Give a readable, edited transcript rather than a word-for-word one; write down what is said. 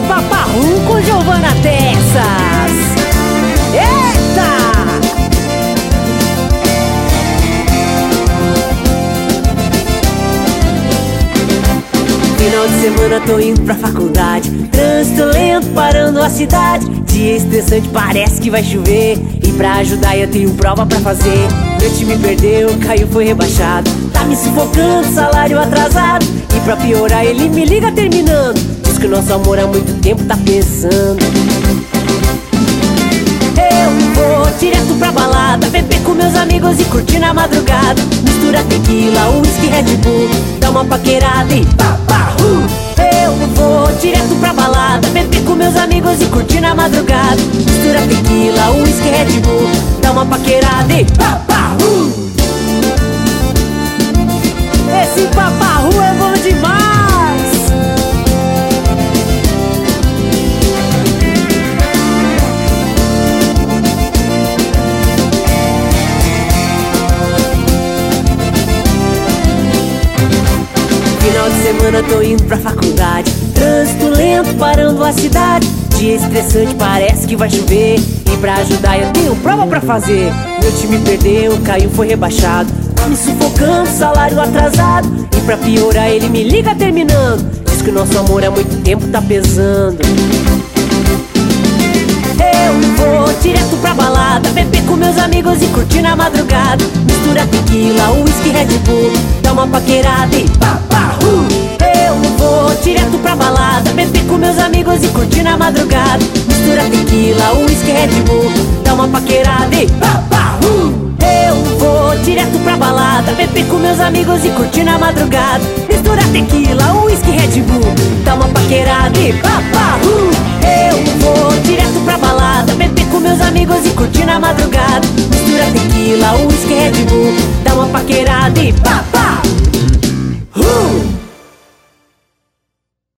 Paparru com Giovanna Texas. Eita! Final de semana tô indo pra faculdade, trânsito lento parando a cidade. Dia estressante, parece que vai chover, e pra ajudar eu tenho prova pra fazer. Meu time perdeu, caiu, foi rebaixado, tá me sufocando, salário atrasado. E pra piorar ele me liga terminando, diz que o nosso amor há muito tempo tá pesando. Eu vou direto pra balada, beber com meus amigos e curtir na madrugada. Mistura tequila, uísque, Red Bull, dá uma paquerada e paparru. Eu vou direto pra balada, beber com meus amigos e curtir na madrugada. Mistura tequila, uísque, Red Bull, dá uma paquerada e paparru. Esse paparru é bom demais. Final de semana tô indo pra faculdade, trânsito lento parando a cidade. Dia estressante, parece que vai chover, e pra ajudar eu tenho prova pra fazer. Meu time perdeu, caiu, foi rebaixado, tá me sufocando, salário atrasado. E pra piorar ele me liga terminando, diz que o nosso amor há muito tempo tá pesando. Eu vou direto pra balada, beber com meus amigos e curtir na madrugada. Mistura tequila, uísque, Red Bull, dá uma paquerada e paparru. Eu vou direto pra balada, beber com meus amigos e curtir na madrugada. Mistura tequila, uísque, Red Bull, dá uma paquerada e paparru. Eu vou direto pra balada, beber com meus amigos e curtir na madrugada. Mistura tequila, uísque, Red Bull, dá uma paquerada e paparru. Eu vou direto pra balada, beber com meus amigos e curtir na madrugada. Mistura tequila, uísque, Red Bull, dá uma paquerada e paparru.